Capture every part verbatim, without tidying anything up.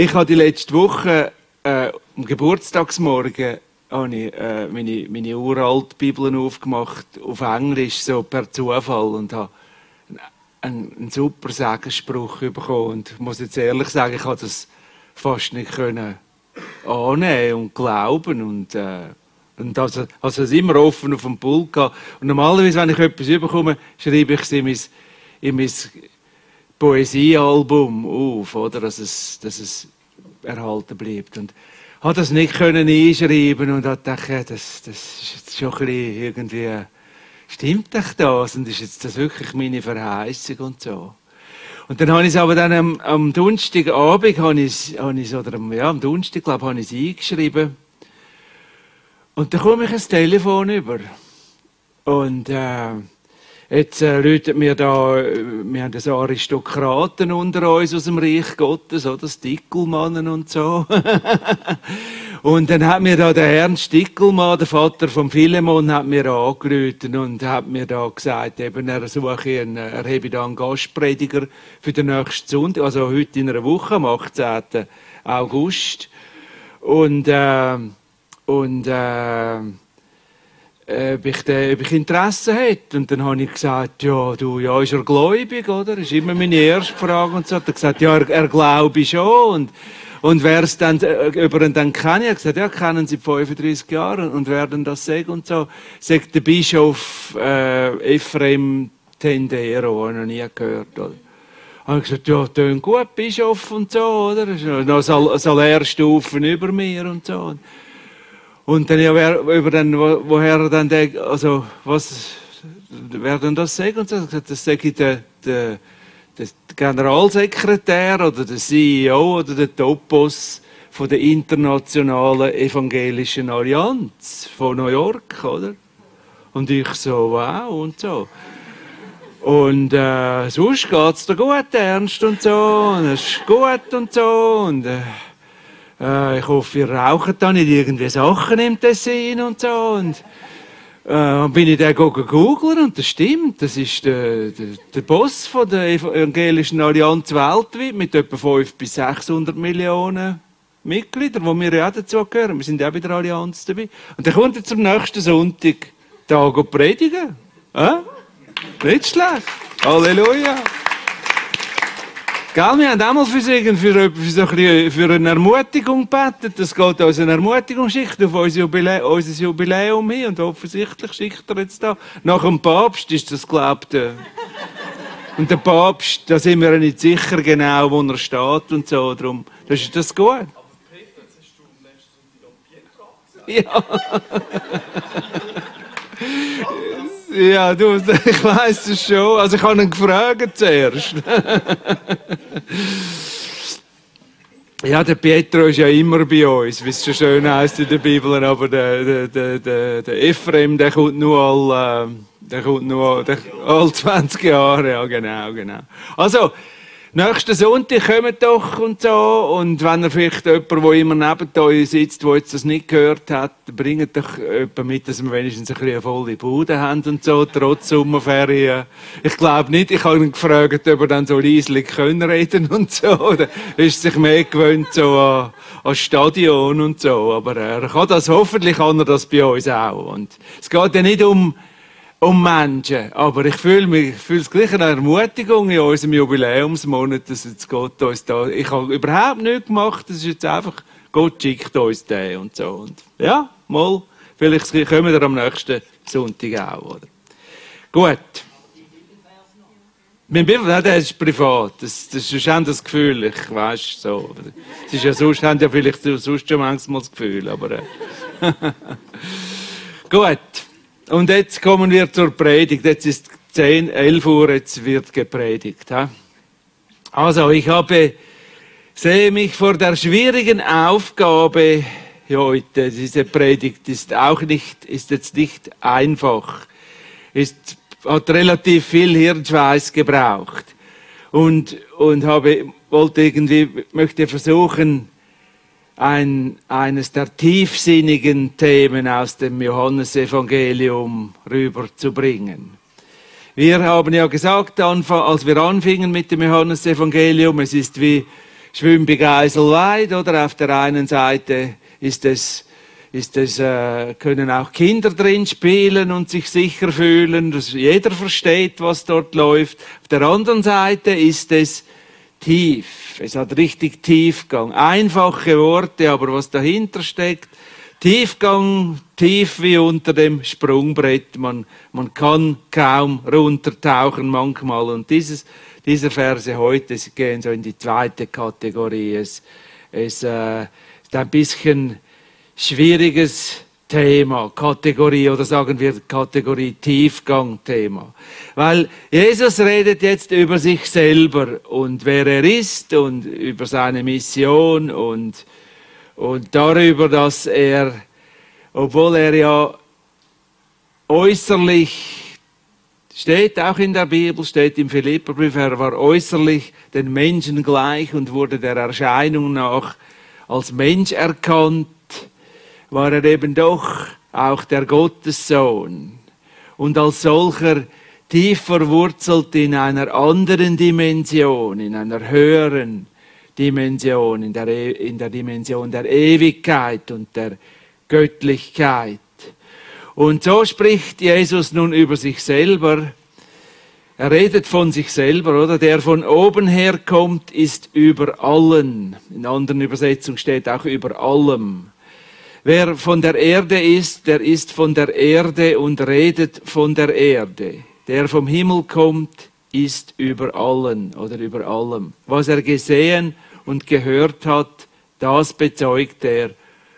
Ich habe die letzte Woche äh, am Geburtstagsmorgen habe ich, äh, meine, meine uralte Bibeln aufgemacht, auf Englisch, so per Zufall, und habe einen, einen super Segensspruch bekommen. Und ich muss jetzt ehrlich sagen, ich konnte das fast nicht können annehmen und glauben. Und, äh, und also, also es immer offen auf dem Pult gehabt. Und normalerweise, wenn ich etwas bekomme, schreibe ich es in mein, in mein Poesiealbum auf, oder? Dass es, dass es erhalten bleibt. Und habe das nicht können einschreiben und habe gedacht, ja, das, das ist jetzt schon ein bisschen irgendwie, stimmt doch das? Und ist jetzt das wirklich meine Verheißung und so? Und dann habe ich es aber dann am, am Donnerstagabend, habe ich, habe ich, oder am, ja, am Donnerstag, glaube ich, habe ich es eingeschrieben. Und dann komme ich ein Telefon über. Und, äh, Jetzt äh, läutet mir da, wir haben so Aristokraten unter uns aus dem Reich Gottes, oder? Stickelmannen und so. Und dann hat mir da der Herr Stickelmann, der Vater von Philemon, hat mir angerufen und hat mir da gesagt, eben, er suche einen, er habe da einen Gastprediger für den nächsten Sonntag, also heute in einer Woche, am achtzehnten August. Und, äh, und, äh, Ob ich, den, ob ich Interesse hätte. Und dann habe ich gesagt, ja, du, ja, ist er gläubig, oder? Das ist immer meine erste Frage. Und so. Er hat gesagt, ja, er, er glaube schon. Und, und wer es dann, ob er ihn dann kennt, ich habe gesagt, ja, kennen Sie fünfunddreißig Jahre. Und wer denn das sagt und so. Sagt der Bischof äh, Ephraim Tendero, habe ich noch nie gehört, oder? Habe ich gesagt, ja, tönt gut, Bischof und so, oder? Das ist noch Sal- Salärstufen über mir und so. Und dann, ja, wer, über den, wo, woher dann der, also, was, wer denn das sagt? Und so, das sage ich der, der, der Generalsekretär oder der C E O oder der Topboss von der Internationalen Evangelischen Allianz von New York, oder? Und ich so, wow, und so. Und, äh, sonst geht's dir gut, Ernst, und so, und es ist gut, und so, und, äh, ich hoffe, ihr raucht da nicht irgendwie Sachen im Tessin und so. Und äh, bin ich dann gegoogelt und das stimmt. Das ist der, der, der Boss von der Evangelischen Allianz weltweit mit etwa fünfhundert bis sechshundert Millionen Mitgliedern, wo wir ja auch dazu gehören. Wir sind ja auch bei der Allianz dabei. Und dann kommt er zum nächsten Sonntag da predigen. Äh? Nicht schlecht. Halleluja. Gell, wir haben auch mal für, für, für, so ein für eine Ermutigung gebetet. Das geht uns eine Ermutigungsschicht auf unser Jubiläum, unser Jubiläum hin. Und offensichtlich schickt er jetzt da. Nach dem Papst ist das, glaubt er. Und der Papst, da sind wir nicht sicher genau, wo er steht und so. Darum, das ist das gut. Aber Peter, jetzt hast du letztes Sonntag am Pietro gesagt. Ja. Ja, du, ich weiss es schon. Also ich habe ihn gefragt zuerst. Ja, der Pietro ist ja immer bei uns, wie es so schön heisst in der Bibel. Aber der, der, der, der, der Ephraim, der kommt nur all, äh, der kommt nur der, all zwanzig Jahre. Ja, genau, genau. Also, nächsten Sonntag kommt doch und so. Und wenn ihr vielleicht jemand, der immer neben euch sitzt, der jetzt das nicht gehört hat, bringt doch jemanden mit, dass wir wenigstens ein bisschen eine volle Bude haben und so, trotz Sommerferien. Ich glaube nicht, ich habe ihn gefragt, ob er dann so leislich können reden und so. Oder ist sich mehr gewöhnt so an, an Stadion und so. Aber er kann das, hoffentlich kann er das bei uns auch. Und es geht ja nicht um um Menschen. Aber ich fühle mich, ich fühle es gleich eine Ermutigung in unserem Jubiläumsmonat, dass jetzt Gott uns da, ich habe überhaupt nichts gemacht, das ist jetzt einfach, Gott schickt uns den und so. Und ja, mal, vielleicht kommen wir am nächsten Sonntag auch, oder? Gut. Mein Bibelvers, das ist privat, das, das ist schon das Gefühl, ich weiss so. Es ist ja sonst, haben ja vielleicht sonst schon manchmal das Gefühl, aber äh. Gut. Und jetzt kommen wir zur Predigt. Jetzt ist zehn, elf Uhr, jetzt wird gepredigt. He? Also, ich habe, sehe mich vor der schwierigen Aufgabe heute. Diese Predigt ist auch nicht, ist jetzt nicht einfach. Ist, hat relativ viel Hirnschweiß gebraucht. Und, und habe, wollte irgendwie, möchte versuchen, Ein, eines der tiefsinnigen Themen aus dem Johannesevangelium rüberzubringen. Wir haben ja gesagt, als wir anfingen mit dem Johannesevangelium, es ist wie schwimmt bei Geiselweid, oder? Auf der einen Seite ist es, ist es, äh, können auch Kinder drin spielen und sich sicher fühlen, dass jeder versteht, was dort läuft. Auf der anderen Seite ist es tief. Es hat richtig Tiefgang. Einfache Worte, aber was dahinter steckt, Tiefgang, tief wie unter dem Sprungbrett. Man, man kann kaum runtertauchen manchmal. Und dieses, diese Verse heute gehen so in die zweite Kategorie. Es, es äh, ist ein bisschen schwieriges Thema, Kategorie, oder sagen wir Kategorie Tiefgang-Thema. Weil Jesus redet jetzt über sich selber und wer er ist und über seine Mission und Und darüber, dass er, obwohl er ja äußerlich, steht auch in der Bibel, steht im Philipperbrief, er war äußerlich den Menschen gleich und wurde der Erscheinung nach als Mensch erkannt, war er eben doch auch der Gottessohn. Und als solcher tief verwurzelt in einer anderen Dimension, in einer höheren Dimension, in der, in der Dimension der Ewigkeit und der Göttlichkeit. Und so spricht Jesus nun über sich selber. Er redet von sich selber, oder? Der von oben herkommt, ist über allen. In anderen Übersetzungen steht auch über allem. Wer von der Erde ist, der ist von der Erde und redet von der Erde. Der vom Himmel kommt, ist über allen oder über allem. Was er gesehen und gehört hat, das bezeugt er.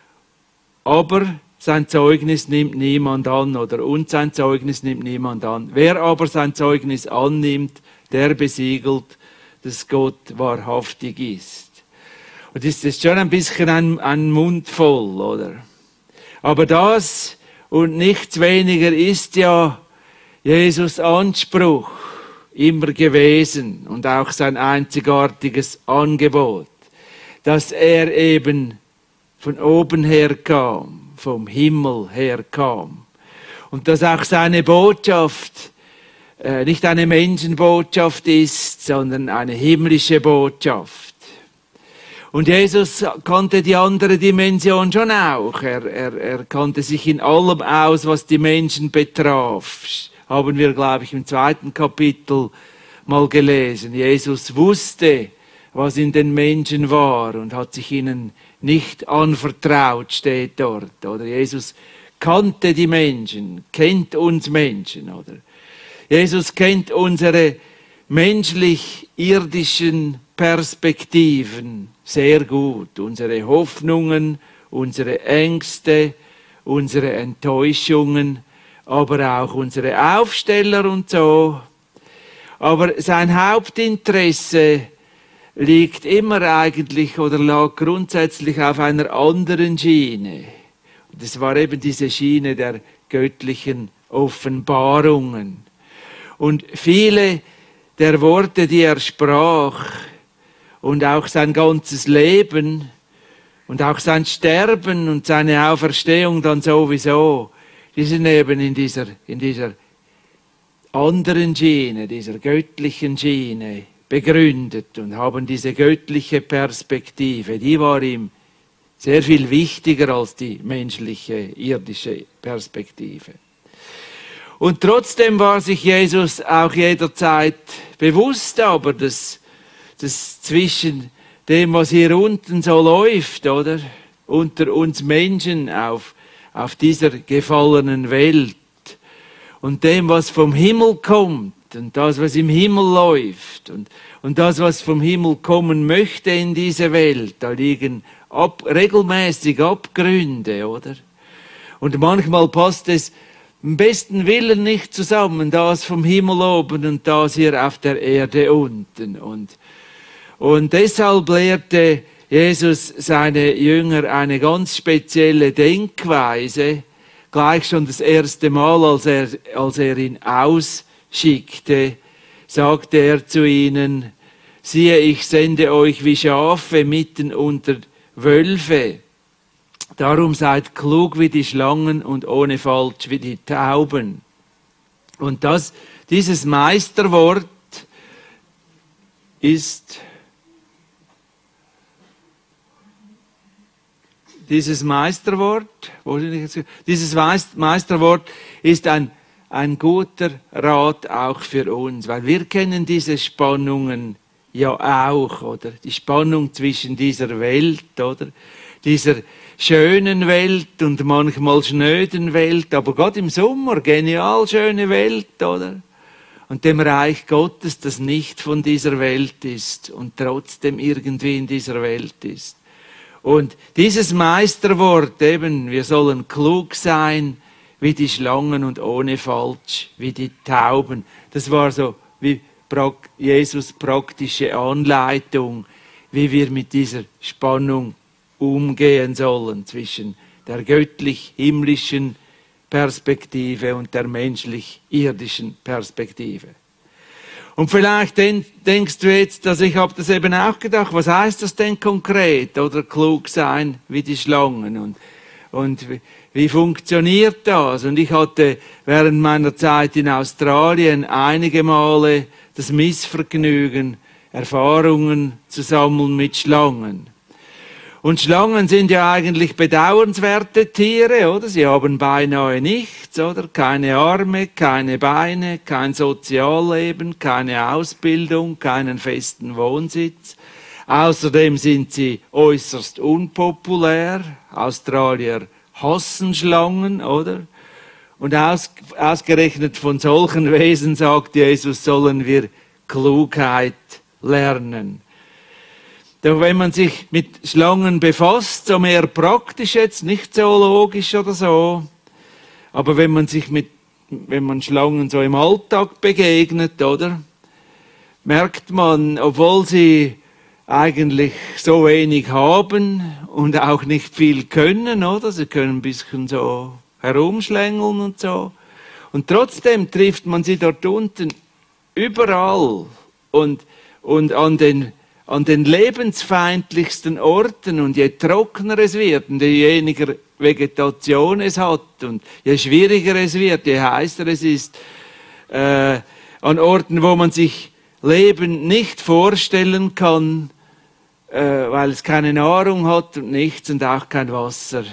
Aber sein Zeugnis nimmt niemand an oder und sein Zeugnis nimmt niemand an. Wer aber sein Zeugnis annimmt, der besiegelt, dass Gott wahrhaftig ist. Und das ist schon ein bisschen ein, ein Mund voll, oder? Aber das und nichts weniger ist ja Jesus' Anspruch immer gewesen und auch sein einzigartiges Angebot, dass er eben von oben her kam, vom Himmel her kam. Und dass auch seine Botschaft äh, nicht eine Menschenbotschaft ist, sondern eine himmlische Botschaft. Und Jesus kannte die andere Dimension schon auch. Er, er, er kannte sich in allem aus, was die Menschen betraf. Haben wir, glaube ich, im zweiten Kapitel mal gelesen. Jesus wusste, was in den Menschen war und hat sich ihnen nicht anvertraut, steht dort. Oder Jesus kannte die Menschen, kennt uns Menschen, oder? Jesus kennt unsere menschlich-irdischen Perspektiven sehr gut, unsere Hoffnungen, unsere Ängste, unsere Enttäuschungen, aber auch unsere Aufsteller und so. Aber sein Hauptinteresse liegt immer eigentlich oder lag grundsätzlich auf einer anderen Schiene. Und es war eben diese Schiene der göttlichen Offenbarungen. Und viele der Worte, die er sprach, und auch sein ganzes Leben und auch sein Sterben und seine Auferstehung dann sowieso, die sind eben in dieser, in dieser anderen Schiene, dieser göttlichen Schiene begründet und haben diese göttliche Perspektive, die war ihm sehr viel wichtiger als die menschliche, irdische Perspektive. Und trotzdem war sich Jesus auch jederzeit bewusst, aber dass das zwischen dem, was hier unten so läuft, oder? Unter uns Menschen auf, auf dieser gefallenen Welt und dem, was vom Himmel kommt und das, was im Himmel läuft und, und das, was vom Himmel kommen möchte in diese Welt, da liegen ab, regelmäßig Abgründe, oder? Und manchmal passt es im besten Willen nicht zusammen, das vom Himmel oben und das hier auf der Erde unten. Und Und deshalb lehrte Jesus seine Jünger eine ganz spezielle Denkweise, gleich schon das erste Mal, als er, als er ihn ausschickte, sagte er zu ihnen, siehe, ich sende euch wie Schafe mitten unter Wölfe. Darum seid klug wie die Schlangen und ohne Falsch wie die Tauben. Und das, dieses Meisterwort ist dieses Meisterwort, dieses Meisterwort ist ein, ein guter Rat auch für uns, weil wir kennen diese Spannungen ja auch, oder? Die Spannung zwischen dieser Welt, oder? Dieser schönen Welt und manchmal schnöden Welt, aber Gott im Sommer, genial schöne Welt, oder? Und dem Reich Gottes, das nicht von dieser Welt ist und trotzdem irgendwie in dieser Welt ist. Und dieses Meisterwort eben, wir sollen klug sein wie die Schlangen und ohne falsch wie die Tauben. Das war so wie Jesus praktische Anleitung, wie wir mit dieser Spannung umgehen sollen zwischen der göttlich-himmlischen Perspektive und der menschlich-irdischen Perspektive. Und vielleicht denkst du jetzt, dass ich habe das eben auch gedacht, was heißt das denn konkret? Oder klug sein wie die Schlangen? Und, und wie, wie funktioniert das? Und ich hatte während meiner Zeit in Australien einige Male das Missvergnügen, Erfahrungen zu sammeln mit Schlangen. Und Schlangen sind ja eigentlich bedauernswerte Tiere, oder? Sie haben beinahe nichts, oder? Keine Arme, keine Beine, kein Sozialleben, keine Ausbildung, keinen festen Wohnsitz. Außerdem sind sie äußerst unpopulär. Australier hassen Schlangen, oder? Und aus, ausgerechnet von solchen Wesen, sagt Jesus, sollen wir Klugheit lernen. Doch wenn man sich mit Schlangen befasst, so mehr praktisch jetzt, nicht zoologisch oder so, aber wenn man sich mit, wenn man Schlangen so im Alltag begegnet, oder, merkt man, obwohl sie eigentlich so wenig haben und auch nicht viel können, oder, sie können ein bisschen so herumschlängeln und so, und trotzdem trifft man sie dort unten überall und, und an den an den lebensfeindlichsten Orten, und je trockener es wird und je weniger Vegetation es hat und je schwieriger es wird, je heißer es ist, äh, an Orten, wo man sich Leben nicht vorstellen kann, äh, weil es keine Nahrung hat und nichts und auch kein Wasser.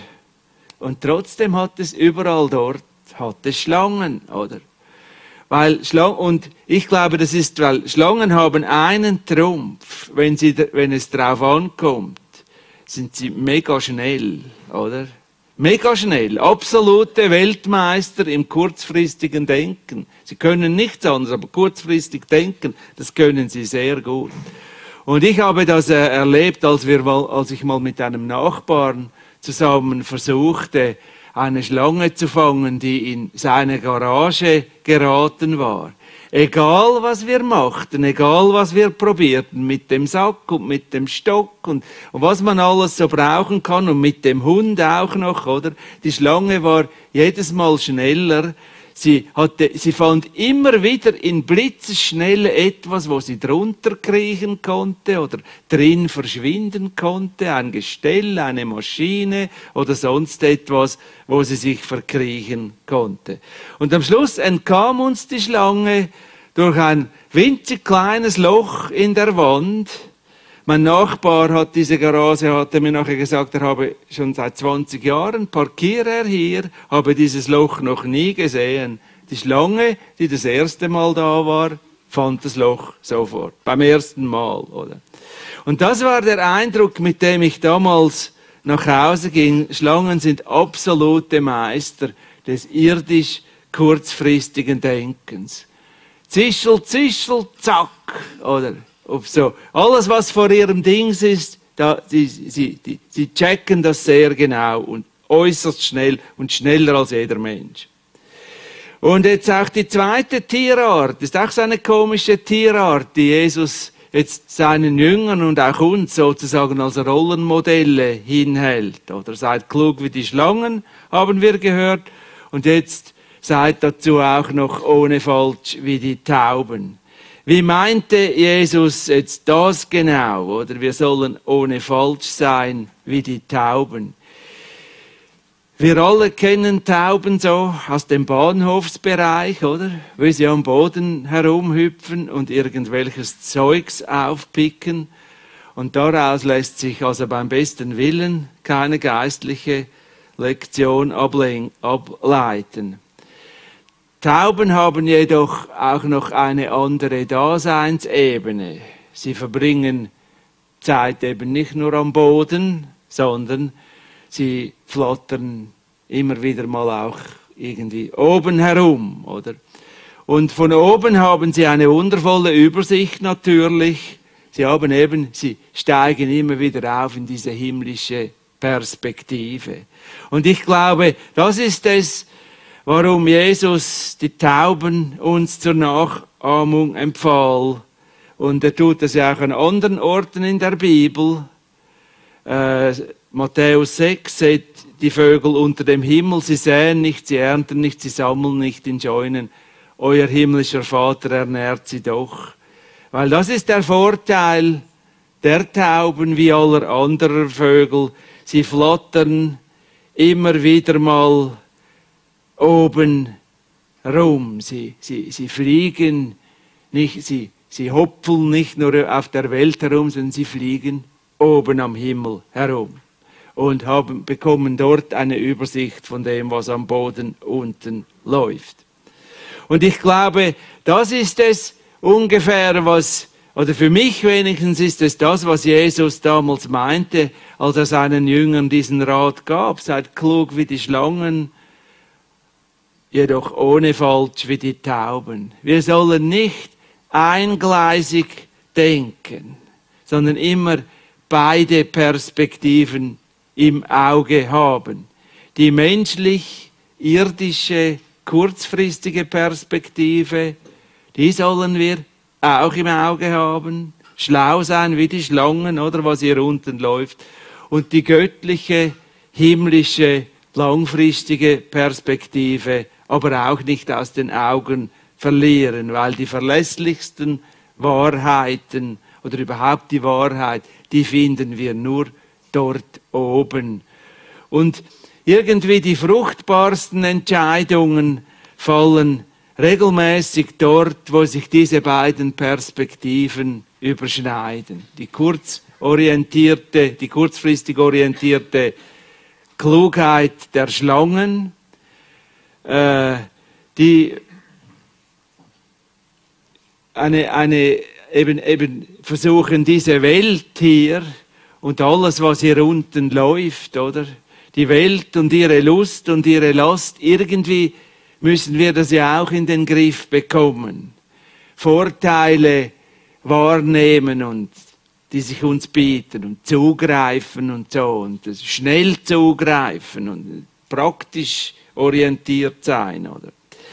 Und trotzdem hat es überall dort, hat es Schlangen, oder? Weil Schlangen, und ich glaube, das ist, weil Schlangen haben einen Trumpf, wenn, sie, wenn es drauf ankommt, sind sie mega schnell, oder? Mega schnell, absolute Weltmeister im kurzfristigen Denken. Sie können nichts anderes, aber kurzfristig denken, das können sie sehr gut. Und ich habe das äh, erlebt, als, wir mal, als ich mal mit einem Nachbarn zusammen versuchte, eine Schlange zu fangen, die in seine Garage geraten war. Egal, was wir machten, egal, was wir probierten, mit dem Sack und mit dem Stock und, und was man alles so brauchen kann und mit dem Hund auch noch, oder? Die Schlange war jedes Mal schneller. Sie hatte, sie fand immer wieder in Blitzesschnelle etwas, wo sie drunter kriechen konnte oder drin verschwinden konnte, ein Gestell, eine Maschine oder sonst etwas, wo sie sich verkriechen konnte. Und am Schluss entkam uns die Schlange durch ein winzig kleines Loch in der Wand. Mein Nachbar hat diese Garage, hatte mir nachher gesagt, er habe schon seit zwanzig Jahren, parkiere er hier, habe dieses Loch noch nie gesehen. Die Schlange, die das erste Mal da war, fand das Loch sofort, beim ersten Mal, oder? Und das war der Eindruck, mit dem ich damals nach Hause ging. Schlangen sind absolute Meister des irdisch kurzfristigen Denkens. Zischel, zischel, zack, oder? Ob so. Alles, was vor ihrem Dings ist, da, sie, sie, die, sie checken das sehr genau und äußerst schnell und schneller als jeder Mensch. Und jetzt auch die zweite Tierart, das ist auch so eine komische Tierart, die Jesus jetzt seinen Jüngern und auch uns sozusagen als Rollenmodelle hinhält. Oder seid klug wie die Schlangen, haben wir gehört, und jetzt seid dazu auch noch ohne falsch wie die Tauben. Wie meinte Jesus jetzt das genau? Oder wir sollen ohne falsch sein wie die Tauben. Wir alle kennen Tauben so aus dem Bahnhofsbereich, oder? Wie sie am Boden herumhüpfen und irgendwelches Zeugs aufpicken. Und daraus lässt sich also beim besten Willen keine geistliche Lektion ableiten. Tauben haben jedoch auch noch eine andere Daseinsebene. Sie verbringen Zeit eben nicht nur am Boden, sondern sie flattern immer wieder mal auch irgendwie oben herum, oder? Und von oben haben sie eine wundervolle Übersicht natürlich. Sie haben eben, sie steigen immer wieder auf in diese himmlische Perspektive. Und ich glaube, das ist es, warum Jesus die Tauben uns zur Nachahmung empfahl. Und er tut das ja auch an anderen Orten in der Bibel. Äh, Matthäus sechs, seht die Vögel unter dem Himmel, sie säen nicht, sie ernten nicht, sie sammeln nicht in Scheunen. Euer himmlischer Vater ernährt sie doch. Weil das ist der Vorteil der Tauben wie aller anderer Vögel. Sie flattern immer wieder mal oben rum. Sie, sie, sie fliegen nicht, sie, sie hopfeln nicht nur auf der Welt herum, sondern sie fliegen oben am Himmel herum und haben, bekommen dort eine Übersicht von dem, was am Boden unten läuft. Und ich glaube, das ist es ungefähr, was, oder für mich wenigstens ist es das, was Jesus damals meinte, als er seinen Jüngern diesen Rat gab. Seid klug wie die Schlangen, jedoch ohne Falsch wie die Tauben. Wir sollen nicht eingleisig denken, sondern immer beide Perspektiven im Auge haben. Die menschlich-irdische, kurzfristige Perspektive, die sollen wir auch im Auge haben. Schlau sein wie die Schlangen, oder was hier unten läuft. Und die göttliche, himmlische, langfristige Perspektive aber auch nicht aus den Augen verlieren, weil die verlässlichsten Wahrheiten oder überhaupt die Wahrheit, die finden wir nur dort oben. Und irgendwie die fruchtbarsten Entscheidungen fallen regelmäßig dort, wo sich diese beiden Perspektiven überschneiden. Die kurzorientierte, die kurzfristig orientierte Klugheit der Schlangen, äh, die eine, eine eben, eben versuchen, diese Welt hier und alles, was hier unten läuft, oder? Die Welt und ihre Lust und ihre Last, irgendwie müssen wir das ja auch in den Griff bekommen. Vorteile wahrnehmen und die sich uns bieten und zugreifen und so und schnell zugreifen und praktisch orientiert sein, oder?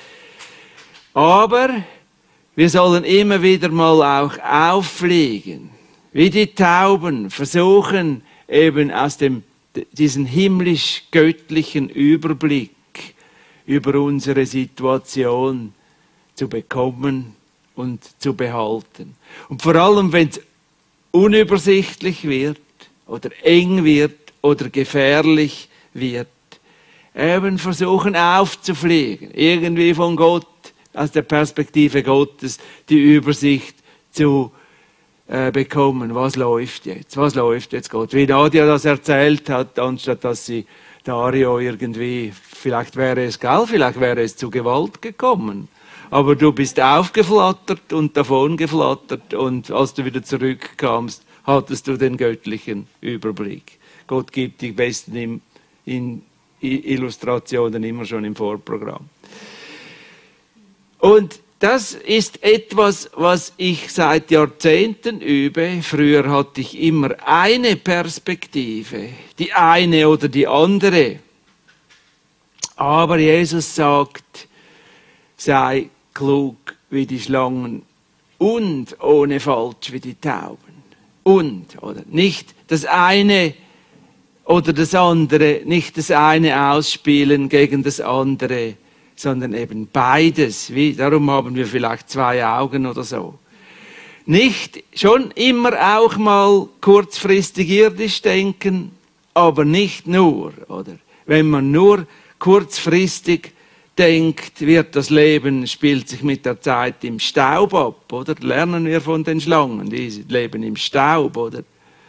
Aber wir sollen immer wieder mal auch auffliegen, wie die Tauben, versuchen eben aus dem, diesen himmlisch-göttlichen Überblick über unsere Situation zu bekommen und zu behalten. Und vor allem, wenn es unübersichtlich wird oder eng wird oder gefährlich wird, eben versuchen aufzufliegen, irgendwie von Gott, aus der Perspektive Gottes, die Übersicht zu äh, bekommen. Was läuft jetzt? Was läuft jetzt, Gott? Wie Nadia das erzählt hat, anstatt dass sie Dario irgendwie, vielleicht wäre es, gell, vielleicht wäre es zu Gewalt gekommen. Aber du bist aufgeflattert und davon geflattert und als du wieder zurückkamst, hattest du den göttlichen Überblick. Gott gibt die besten in, in Illustrationen immer schon im Vorprogramm. Und das ist etwas, was ich seit Jahrzehnten übe. Früher hatte ich immer eine Perspektive, die eine oder die andere. Aber Jesus sagt, sei klug wie die Schlangen und ohne Falsch wie die Tauben. Und, oder nicht das eine oder das andere, nicht das eine ausspielen gegen das andere, sondern eben beides. Wie, darum haben wir vielleicht zwei Augen oder so. Nicht schon immer auch mal kurzfristig irdisch denken, aber nicht nur, oder? Wenn man nur kurzfristig denkt, wird das Leben, spielt sich mit der Zeit im Staub ab, oder? Lernen wir von den Schlangen, die leben im Staub, oder?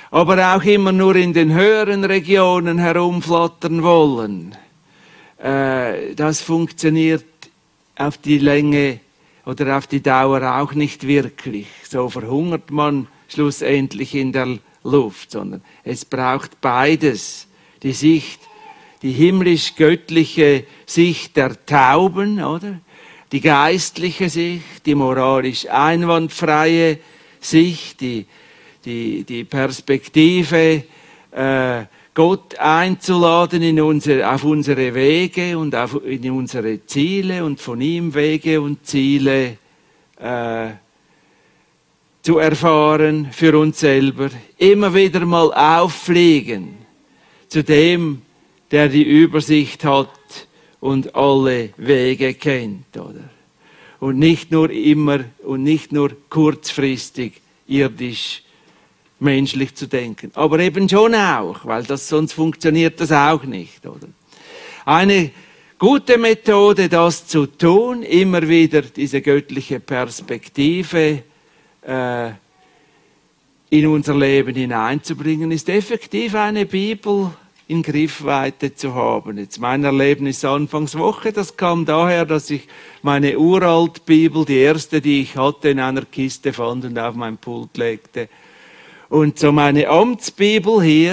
aber auch immer nur in den höheren Regionen herumflattern wollen, äh, das funktioniert auf die Länge oder auf die Dauer auch nicht wirklich. So verhungert man schlussendlich in der Luft, sondern es braucht beides. Die Sicht, die himmlisch-göttliche Sicht der Tauben, oder? Die geistliche Sicht, die moralisch einwandfreie Sicht, die, die, die Perspektive, äh, Gott einzuladen in unsere, auf unsere Wege und auf, in unsere Ziele und von ihm Wege und Ziele äh, zu erfahren für uns selber. Immer wieder mal auffliegen zu dem, der die Übersicht hat und alle Wege kennt, oder? Und nicht nur immer und nicht nur kurzfristig irdisch menschlich zu denken, aber eben schon auch, weil das sonst funktioniert das auch nicht, oder? Eine gute Methode, das zu tun, immer wieder diese göttliche Perspektive äh, in unser Leben hineinzubringen, ist effektiv eine Bibel in Griffweite zu haben. Jetzt mein Erlebnis Anfangswoche, das kam daher, dass ich meine uralt Bibel, die erste, die ich hatte, in einer Kiste fand und auf mein Pult legte. Und so meine Amtsbibel hier,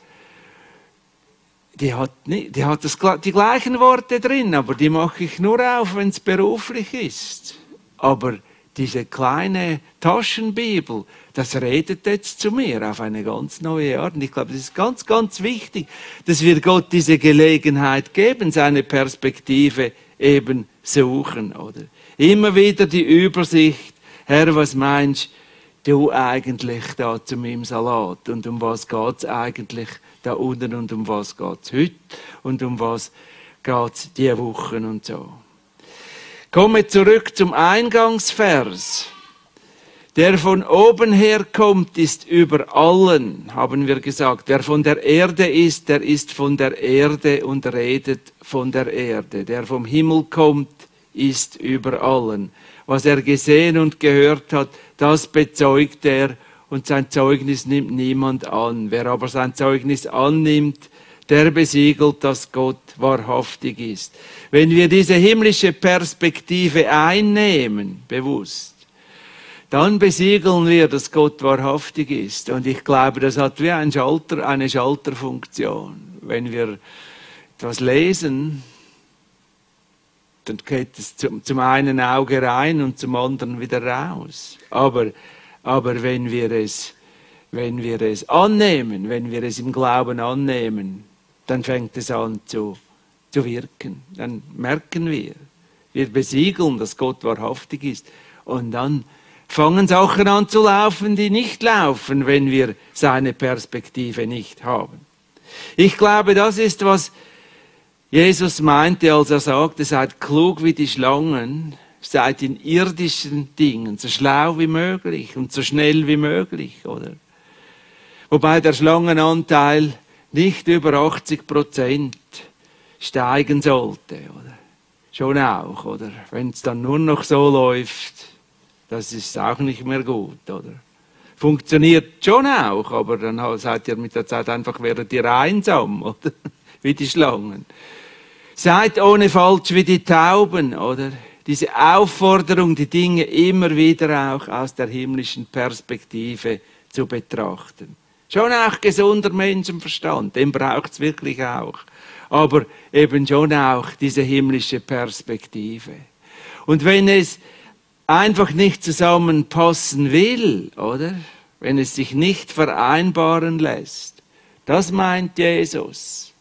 die hat, nicht, die, hat das, die gleichen Worte drin, aber die mache ich nur auf, wenn es beruflich ist. Aber diese kleine Taschenbibel, das redet jetzt zu mir auf eine ganz neue Art. Und ich glaube, das ist ganz, ganz wichtig, dass wir Gott diese Gelegenheit geben, seine Perspektive eben suchen, oder? Immer wieder die Übersicht, Herr, was meinst du eigentlich da zu meinem Salat? Und um was geht es eigentlich da unten und um was geht es heute? Und um was geht es diese Wochen und so? Komme zurück zum Eingangsvers. Der von oben her kommt, ist über allen, haben wir gesagt. Der von der Erde ist, der ist von der Erde und redet von der Erde. Der vom Himmel kommt, ist über allen. Was er gesehen und gehört hat, das bezeugt er und sein Zeugnis nimmt niemand an. Wer aber sein Zeugnis annimmt, der besiegelt, dass Gott wahrhaftig ist. Wenn wir diese himmlische Perspektive einnehmen, bewusst, dann besiegeln wir, dass Gott wahrhaftig ist. Und ich glaube, das hat wie ein Schalter, eine Schalterfunktion. Wenn wir etwas lesen, dann geht es zum, zum einen Auge rein und zum anderen wieder raus. Aber, aber wenn wir es, wenn wir es annehmen, wenn wir es im Glauben annehmen, dann fängt es an zu, zu wirken. Dann merken wir, wir besiegeln, dass Gott wahrhaftig ist. Und dann fangen Sachen an zu laufen, die nicht laufen, wenn wir seine Perspektive nicht haben. Ich glaube, das ist, was Jesus meinte, als er sagte, seid klug wie die Schlangen, seid in irdischen Dingen so schlau wie möglich und so schnell wie möglich, oder? Wobei der Schlangenanteil nicht über achtzig Prozent steigen sollte, oder? Schon auch, oder? Wenn es dann nur noch so läuft, das ist auch nicht mehr gut, oder? Funktioniert schon auch, aber dann seid ihr mit der Zeit einfach, werdet ihr einsam, oder? Wie die Schlangen. Seid ohne Falsch wie die Tauben, oder? Diese Aufforderung, die Dinge immer wieder auch aus der himmlischen Perspektive zu betrachten. Schon auch gesunder Menschenverstand, den braucht es wirklich auch. Aber eben schon auch diese himmlische Perspektive. Und wenn es einfach nicht zusammenpassen will, oder? Wenn es sich nicht vereinbaren lässt, das meint Jesus,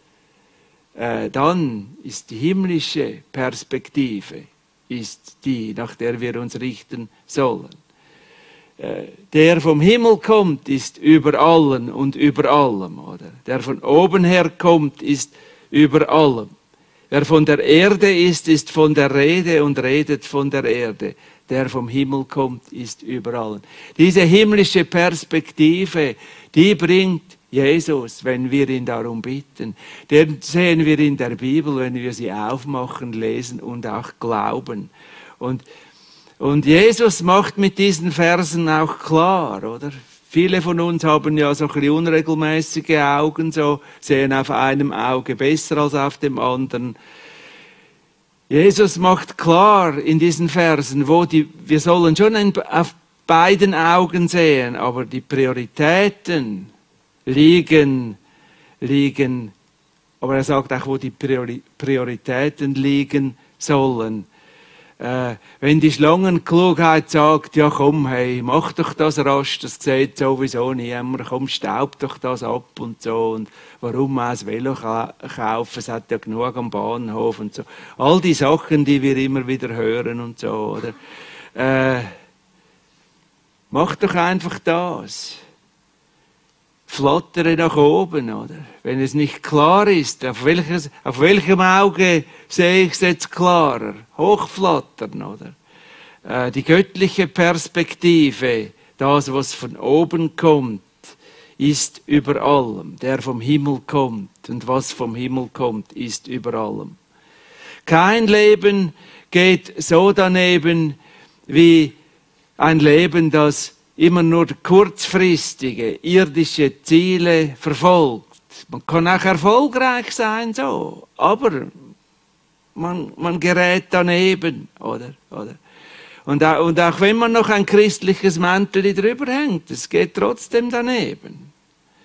äh, dann ist die himmlische Perspektive, ist die, nach der wir uns richten sollen. Äh, der vom Himmel kommt, ist über allen und über allem, oder? Der von oben her kommt, ist über allem. Wer von der Erde ist, ist von der Rede und redet von der Erde. Der vom Himmel kommt, ist über allen. Diese himmlische Perspektive, die bringt Jesus, wenn wir ihn darum bitten. Den sehen wir in der Bibel, wenn wir sie aufmachen, lesen und auch glauben. Und, und Jesus macht mit diesen Versen auch klar, oder? Viele von uns haben ja so ein bisschen unregelmäßige Augen, so sehen auf einem Auge besser als auf dem anderen. Jesus macht klar in diesen Versen, wo die, wir sollen schon ein, auf beiden Augen sehen, aber die Prioritäten liegen, liegen, aber er sagt auch, wo die Priori, Prioritäten liegen sollen. Äh, wenn die Schlangenklugheit sagt, ja komm, hey, mach doch das rasch, das sieht sowieso niemand, komm, staub doch das ab und so, und warum auch das Velo kaufen, es hat ja genug am Bahnhof und so. All die Sachen, die wir immer wieder hören und so, oder? Äh, mach doch einfach das. Flattere nach oben, oder? Wenn es nicht klar ist, auf, welches, auf welchem Auge sehe ich es jetzt klarer? Hochflattern, oder? Äh, die göttliche Perspektive, das, was von oben kommt, ist über allem. Der vom Himmel kommt und was vom Himmel kommt, ist über allem. Kein Leben geht so daneben wie ein Leben, das immer nur kurzfristige, irdische Ziele verfolgt. Man kann auch erfolgreich sein, so, aber man, man gerät daneben, oder? oder? Und, auch, und auch wenn man noch ein christliches Mäntel drüber hängt, es geht trotzdem daneben.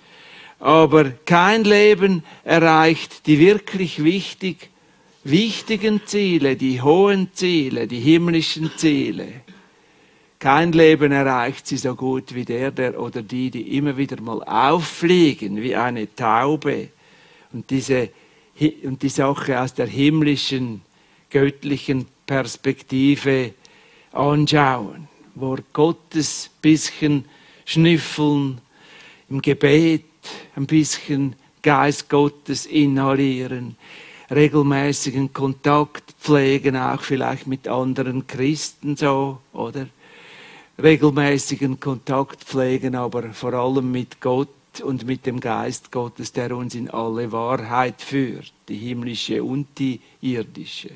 Aber kein Leben erreicht die wirklich wichtig, wichtigen Ziele, die hohen Ziele, die himmlischen Ziele. Kein Leben erreicht sie so gut wie der, der oder die, die immer wieder mal auffliegen wie eine Taube und, diese, und die Sache aus der himmlischen, göttlichen Perspektive anschauen, wo Gottes bisschen schnüffeln, im Gebet ein bisschen Geist Gottes inhalieren, regelmäßigen Kontakt pflegen, auch vielleicht mit anderen Christen so, oder? Regelmäßigen Kontakt pflegen, aber vor allem mit Gott und mit dem Geist Gottes, der uns in alle Wahrheit führt, die himmlische und die irdische.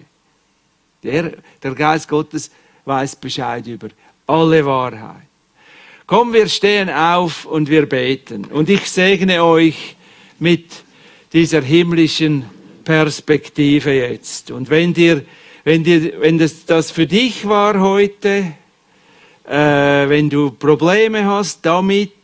Der, der Geist Gottes weiß Bescheid über alle Wahrheit. Komm, wir stehen auf und wir beten. Und ich segne euch mit dieser himmlischen Perspektive jetzt. Und wenn dir, wenn dir, wenn das, das für dich war heute, Äh, wenn du Probleme hast damit,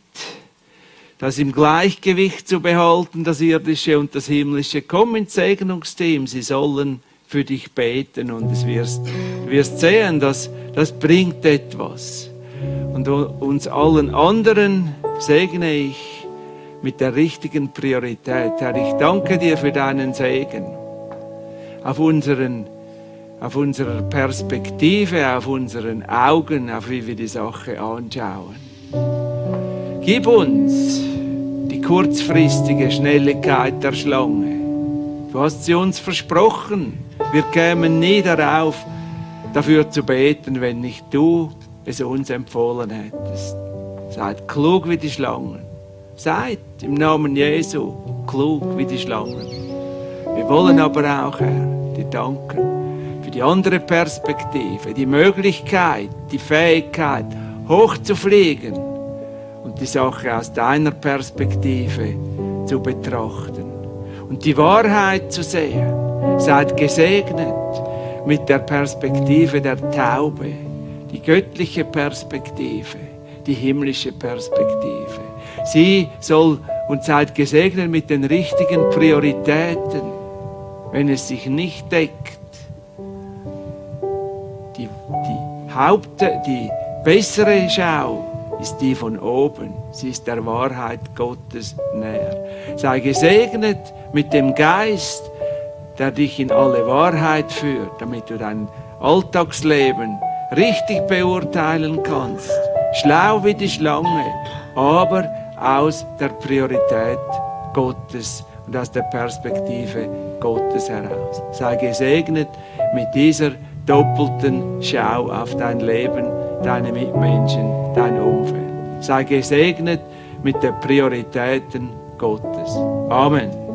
das im Gleichgewicht zu behalten, das Irdische und das Himmlische, komm ins Segnungsteam, sie sollen für dich beten und es wirst, du wirst sehen, dass das bringt etwas. Und uns allen anderen segne ich mit der richtigen Priorität. Herr, ich danke dir für deinen Segen auf unseren auf unserer Perspektive, auf unseren Augen, auf wie wir die Sache anschauen. Gib uns die kurzfristige Schnelligkeit der Schlange. Du hast sie uns versprochen. Wir kämen nie darauf, dafür zu beten, wenn nicht du es uns empfohlen hättest. Seid klug wie die Schlangen. Seid im Namen Jesu klug wie die Schlangen. Wir wollen aber auch, Herr, dir danken für die andere Perspektive, die Möglichkeit, die Fähigkeit, hochzufliegen und die Sache aus deiner Perspektive zu betrachten und die Wahrheit zu sehen. Seid gesegnet mit der Perspektive der Taube, die göttliche Perspektive, die himmlische Perspektive. Sie soll und seid gesegnet mit den richtigen Prioritäten, wenn es sich nicht deckt. Die, die Haupt, die bessere Schau ist die von oben. Sie ist der Wahrheit Gottes näher. Sei gesegnet mit dem Geist, der dich in alle Wahrheit führt, damit du dein Alltagsleben richtig beurteilen kannst. Schlau wie die Schlange, aber aus der Priorität Gottes und aus der Perspektive Gottes heraus. Sei gesegnet mit dieser doppelten Schau auf dein Leben, deine Mitmenschen, dein Umfeld. Sei gesegnet mit den Prioritäten Gottes. Amen.